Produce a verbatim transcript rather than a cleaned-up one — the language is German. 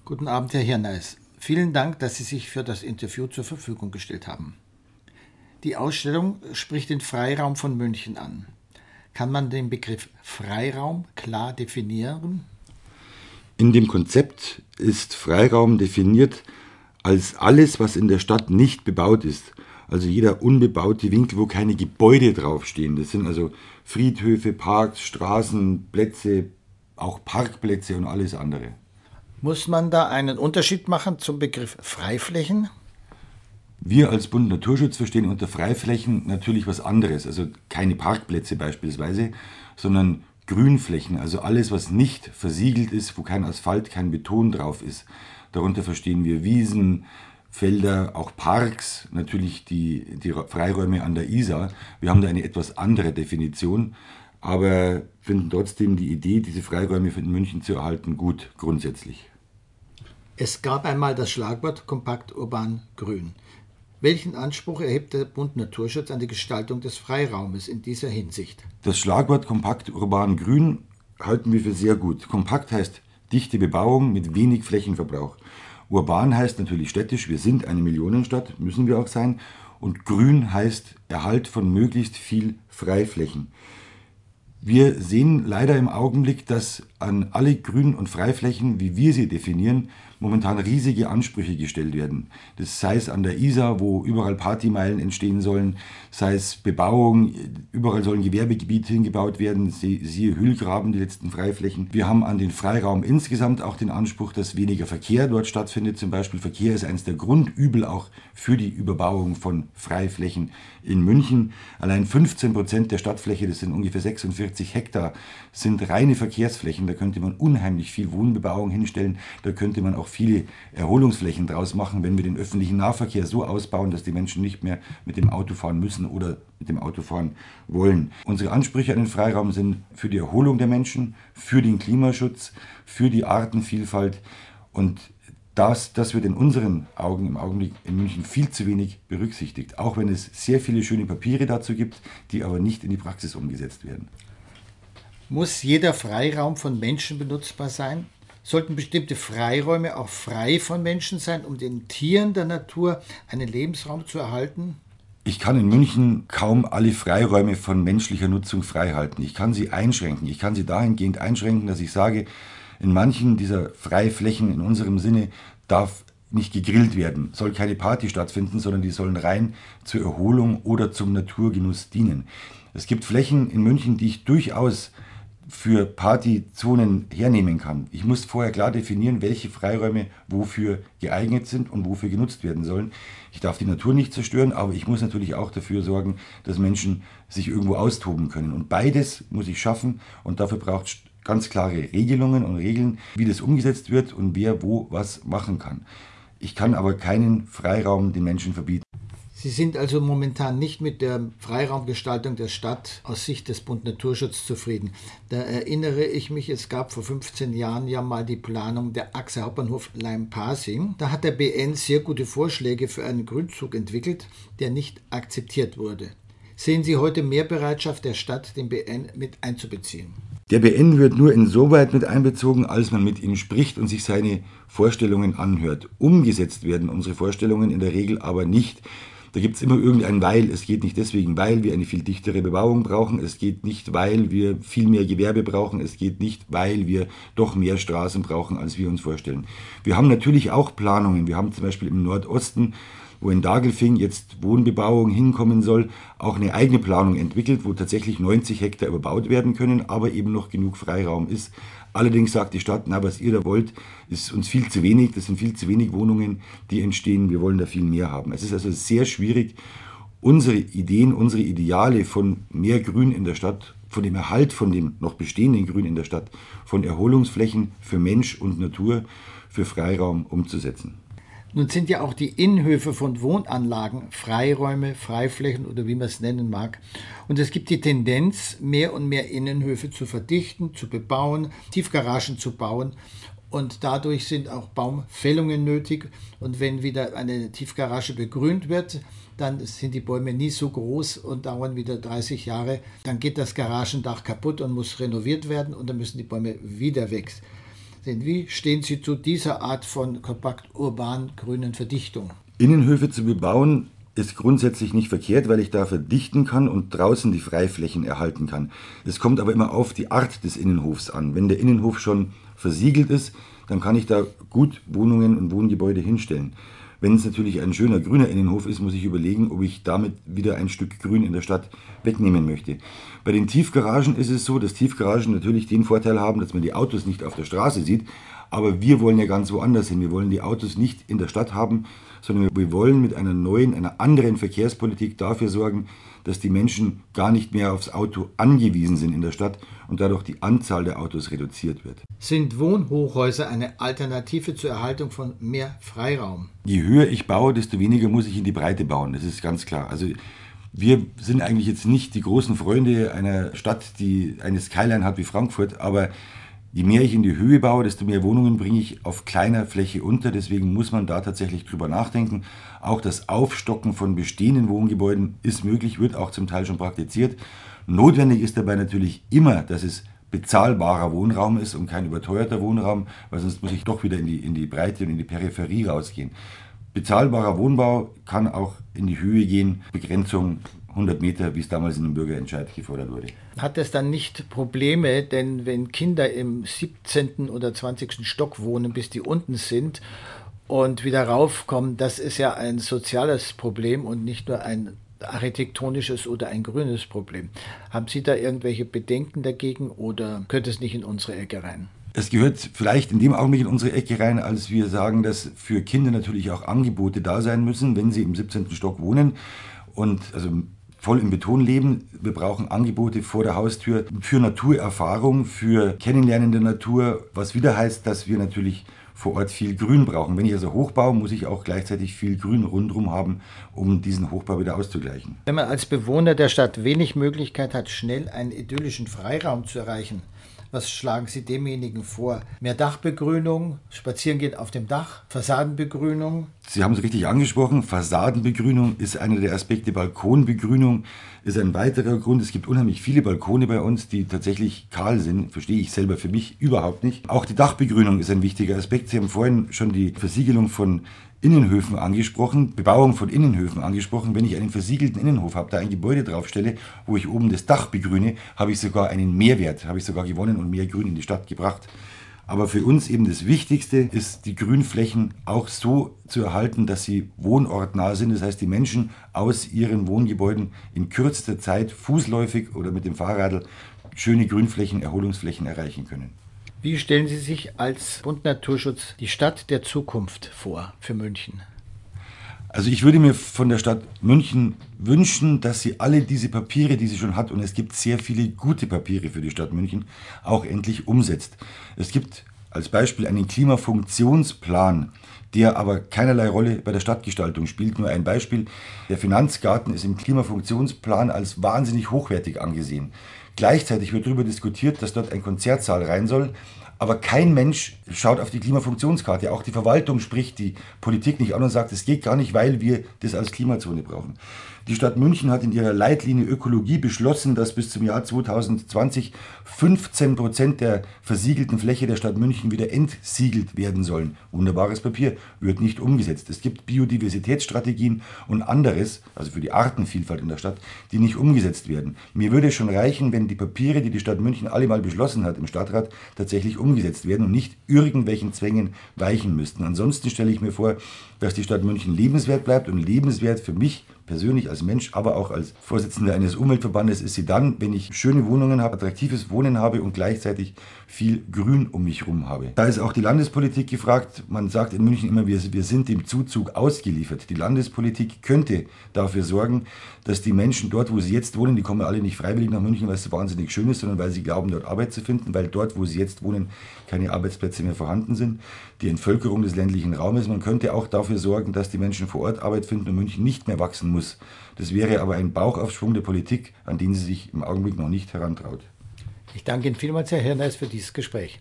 Guten Abend, Herr Hirneis. Vielen Dank, dass Sie sich für das Interview zur Verfügung gestellt haben. Die Ausstellung spricht den Freiraum von München an. Kann man den Begriff Freiraum klar definieren? In dem Konzept ist Freiraum definiert als alles, was in der Stadt nicht bebaut ist. Also jeder unbebaute Winkel, wo keine Gebäude draufstehen. Das sind also Friedhöfe, Parks, Straßen, Plätze, auch Parkplätze und alles andere. Muss man da einen Unterschied machen zum Begriff Freiflächen? Wir als Bund Naturschutz verstehen unter Freiflächen natürlich was anderes. Also keine Parkplätze beispielsweise, sondern Grünflächen. Also alles, was nicht versiegelt ist, wo kein Asphalt, kein Beton drauf ist. Darunter verstehen wir Wiesen, Felder, auch Parks, natürlich die, die Freiräume an der Isar. Wir haben da eine etwas andere Definition, aber finden trotzdem die Idee, diese Freiräume in München zu erhalten, gut grundsätzlich. Es gab einmal das Schlagwort Kompakt Urban Grün. Welchen Anspruch erhebt der Bund Naturschutz an die Gestaltung des Freiraumes in dieser Hinsicht? Das Schlagwort Kompakt Urban Grün halten wir für sehr gut. Kompakt heißt dichte Bebauung mit wenig Flächenverbrauch. Urban heißt natürlich städtisch, wir sind eine Millionenstadt, müssen wir auch sein. Und grün heißt Erhalt von möglichst viel Freiflächen. Wir sehen leider im Augenblick, dass an alle Grün- und Freiflächen, wie wir sie definieren, momentan riesige Ansprüche gestellt werden. Das sei es an der Isar, wo überall Partymeilen entstehen sollen, sei es Bebauung, überall sollen Gewerbegebiete hingebaut werden, siehe Hüllgraben, die letzten Freiflächen. Wir haben an den Freiraum insgesamt auch den Anspruch, dass weniger Verkehr dort stattfindet. Zum Beispiel Verkehr ist eines der Grundübel auch für die Überbauung von Freiflächen in München. Allein fünfzehn Prozent der Stadtfläche, das sind ungefähr sechsundvierzig Hektar, sind reine Verkehrsflächen. Da könnte man unheimlich viel Wohnbebauung hinstellen, da könnte man auch viele Erholungsflächen draus machen, wenn wir den öffentlichen Nahverkehr so ausbauen, dass die Menschen nicht mehr mit dem Auto fahren müssen oder mit dem Auto fahren wollen. Unsere Ansprüche an den Freiraum sind für die Erholung der Menschen, für den Klimaschutz, für die Artenvielfalt, und das, das wird in unseren Augen im Augenblick in München viel zu wenig berücksichtigt, auch wenn es sehr viele schöne Papiere dazu gibt, die aber nicht in die Praxis umgesetzt werden. Muss jeder Freiraum von Menschen benutzbar sein? Sollten bestimmte Freiräume auch frei von Menschen sein, um den Tieren der Natur einen Lebensraum zu erhalten? Ich kann in München kaum alle Freiräume von menschlicher Nutzung frei halten. Ich kann sie einschränken. Ich kann sie dahingehend einschränken, dass ich sage, in manchen dieser Freiflächen in unserem Sinne darf nicht gegrillt werden, soll keine Party stattfinden, sondern die sollen rein zur Erholung oder zum Naturgenuss dienen. Es gibt Flächen in München, die ich durchaus für Partyzonen hernehmen kann. Ich muss vorher klar definieren, welche Freiräume wofür geeignet sind und wofür genutzt werden sollen. Ich darf die Natur nicht zerstören, aber ich muss natürlich auch dafür sorgen, dass Menschen sich irgendwo austoben können. Und beides muss ich schaffen, und dafür braucht es ganz klare Regelungen und Regeln, wie das umgesetzt wird und wer wo was machen kann. Ich kann aber keinen Freiraum den Menschen verbieten. Sie sind also momentan nicht mit der Freiraumgestaltung der Stadt aus Sicht des Bund Naturschutz zufrieden. Da erinnere ich mich, es gab vor fünfzehn Jahren ja mal die Planung der Achse Hauptbahnhof Leim-Pasing. Da hat der B N sehr gute Vorschläge für einen Grünzug entwickelt, der nicht akzeptiert wurde. Sehen Sie heute mehr Bereitschaft der Stadt, den B N mit einzubeziehen? Der B N wird nur insoweit mit einbezogen, als man mit ihm spricht und sich seine Vorstellungen anhört. Umgesetzt werden unsere Vorstellungen in der Regel aber nicht. Da gibt es immer irgendein Weil. Es geht nicht deswegen, weil wir eine viel dichtere Bebauung brauchen. Es geht nicht, weil wir viel mehr Gewerbe brauchen. Es geht nicht, weil wir doch mehr Straßen brauchen, als wir uns vorstellen. Wir haben natürlich auch Planungen. Wir haben zum Beispiel im Nordosten, wo in Dagelfing jetzt Wohnbebauung hinkommen soll, auch eine eigene Planung entwickelt, wo tatsächlich neunzig Hektar überbaut werden können, aber eben noch genug Freiraum ist. Allerdings sagt die Stadt, na, was ihr da wollt, ist uns viel zu wenig, das sind viel zu wenig Wohnungen, die entstehen, wir wollen da viel mehr haben. Es ist also sehr schwierig, unsere Ideen, unsere Ideale von mehr Grün in der Stadt, von dem Erhalt von dem noch bestehenden Grün in der Stadt, von Erholungsflächen für Mensch und Natur, für Freiraum umzusetzen. Nun sind ja auch die Innenhöfe von Wohnanlagen Freiräume, Freiflächen oder wie man es nennen mag. Und es gibt die Tendenz, mehr und mehr Innenhöfe zu verdichten, zu bebauen, Tiefgaragen zu bauen. Und dadurch sind auch Baumfällungen nötig. Und wenn wieder eine Tiefgarage begrünt wird, dann sind die Bäume nie so groß und dauern wieder dreißig Jahre. Dann geht das Garagendach kaputt und muss renoviert werden und dann müssen die Bäume wieder weg. sind. Wie stehen Sie zu dieser Art von kompakt urban grünen Verdichtung? Innenhöfe zu bebauen ist grundsätzlich nicht verkehrt, weil ich da verdichten kann und draußen die Freiflächen erhalten kann. Es kommt aber immer auf die Art des Innenhofs an. Wenn der Innenhof schon versiegelt ist, dann kann ich da gut Wohnungen und Wohngebäude hinstellen. Wenn es natürlich ein schöner grüner Innenhof ist, muss ich überlegen, ob ich damit wieder ein Stück Grün in der Stadt wegnehmen möchte. Bei den Tiefgaragen ist es so, dass Tiefgaragen natürlich den Vorteil haben, dass man die Autos nicht auf der Straße sieht. Aber wir wollen ja ganz woanders hin. Wir wollen die Autos nicht in der Stadt haben, sondern wir wollen mit einer neuen, einer anderen Verkehrspolitik dafür sorgen, dass die Menschen gar nicht mehr aufs Auto angewiesen sind in der Stadt und dadurch die Anzahl der Autos reduziert wird. Sind Wohnhochhäuser eine Alternative zur Erhaltung von mehr Freiraum? Je höher ich baue, desto weniger muss ich in die Breite bauen, das ist ganz klar. Also wir sind eigentlich jetzt nicht die großen Freunde einer Stadt, die eine Skyline hat wie Frankfurt, aber je mehr ich in die Höhe baue, desto mehr Wohnungen bringe ich auf kleiner Fläche unter. Deswegen muss man da tatsächlich drüber nachdenken. Auch das Aufstocken von bestehenden Wohngebäuden ist möglich, wird auch zum Teil schon praktiziert. Notwendig ist dabei natürlich immer, dass es bezahlbarer Wohnraum ist und kein überteuerter Wohnraum, weil sonst muss ich doch wieder in die, in die Breite und in die Peripherie rausgehen. Bezahlbarer Wohnbau kann auch in die Höhe gehen, Begrenzung hundert Meter, wie es damals in dem Bürgerentscheid gefordert wurde. Hat es dann nicht Probleme, denn wenn Kinder im siebzehnten oder zwanzigsten Stock wohnen, bis die unten sind und wieder raufkommen, das ist ja ein soziales Problem und nicht nur ein architektonisches oder ein grünes Problem. Haben Sie da irgendwelche Bedenken dagegen oder könnte es nicht in unsere Ecke rein? Es gehört vielleicht in dem Augenblick in unsere Ecke rein, als wir sagen, dass für Kinder natürlich auch Angebote da sein müssen, wenn sie im siebzehnten Stock wohnen und also voll im Beton leben. Wir brauchen Angebote vor der Haustür für Naturerfahrung, für Kennenlernen der Natur, was wieder heißt, dass wir natürlich vor Ort viel Grün brauchen. Wenn ich also hochbaue, muss ich auch gleichzeitig viel Grün rundherum haben, um diesen Hochbau wieder auszugleichen. Wenn man als Bewohner der Stadt wenig Möglichkeit hat, schnell einen idyllischen Freiraum zu erreichen, was schlagen Sie demjenigen vor? Mehr Dachbegrünung, Spazierengehen auf dem Dach, Fassadenbegrünung? Sie haben es richtig angesprochen, Fassadenbegrünung ist einer der Aspekte, Balkonbegrünung ist ein weiterer Grund. Es gibt unheimlich viele Balkone bei uns, die tatsächlich kahl sind, verstehe ich selber für mich überhaupt nicht. Auch die Dachbegrünung ist ein wichtiger Aspekt. Sie haben vorhin schon die Versiegelung von Innenhöfen angesprochen, Bebauung von Innenhöfen angesprochen. Wenn ich einen versiegelten Innenhof habe, da ein Gebäude draufstelle, wo ich oben das Dach begrüne, habe ich sogar einen Mehrwert, habe ich sogar gewonnen und mehr Grün in die Stadt gebracht. Aber für uns eben das Wichtigste ist, die Grünflächen auch so zu erhalten, dass sie wohnortnah sind. Das heißt, die Menschen aus ihren Wohngebäuden in kürzester Zeit fußläufig oder mit dem Fahrradl schöne Grünflächen, Erholungsflächen erreichen können. Wie stellen Sie sich als Bund Naturschutz die Stadt der Zukunft vor für München? Also ich würde mir von der Stadt München wünschen, dass sie alle diese Papiere, die sie schon hat, und es gibt sehr viele gute Papiere für die Stadt München, auch endlich umsetzt. Es gibt als Beispiel einen Klimafunktionsplan, der aber keinerlei Rolle bei der Stadtgestaltung spielt. Nur ein Beispiel, der Finanzgarten ist im Klimafunktionsplan als wahnsinnig hochwertig angesehen. Gleichzeitig wird darüber diskutiert, dass dort ein Konzertsaal rein soll, aber kein Mensch schaut auf die Klimafunktionskarte. Auch die Verwaltung spricht die Politik nicht an und sagt, es geht gar nicht, weil wir das als Klimazone brauchen. Die Stadt München hat in ihrer Leitlinie Ökologie beschlossen, dass bis zum Jahr zweitausendzwanzig fünfzehn Prozent der versiegelten Fläche der Stadt München wieder entsiegelt werden sollen. Wunderbares Papier, wird nicht umgesetzt. Es gibt Biodiversitätsstrategien und anderes, also für die Artenvielfalt in der Stadt, die nicht umgesetzt werden. Mir würde es schon reichen, wenn die Papiere, die die Stadt München alle mal beschlossen hat im Stadtrat, tatsächlich umgesetzt werden und nicht irgendwelchen Zwängen weichen müssten. Ansonsten stelle ich mir vor, dass die Stadt München lebenswert bleibt, und lebenswert für mich persönlich als Mensch, aber auch als Vorsitzender eines Umweltverbandes ist sie dann, wenn ich schöne Wohnungen habe, attraktives Wohnen habe und gleichzeitig viel Grün um mich herum habe. Da ist auch die Landespolitik gefragt. Man sagt in München immer, wir, wir sind dem Zuzug ausgeliefert. Die Landespolitik könnte dafür sorgen, dass die Menschen dort, wo sie jetzt wohnen, die kommen alle nicht freiwillig nach München, weil es so wahnsinnig schön ist, sondern weil sie glauben, dort Arbeit zu finden, weil dort, wo sie jetzt wohnen, keine Arbeitsplätze mehr vorhanden sind. Die Entvölkerung des ländlichen Raumes. Man könnte auch dafür sorgen, dass die Menschen vor Ort Arbeit finden und München nicht mehr wachsen muss. Das wäre aber ein Bauchaufschwung der Politik, an den sie sich im Augenblick noch nicht herantraut. Ich danke Ihnen vielmals, Herr Hirneis, für dieses Gespräch.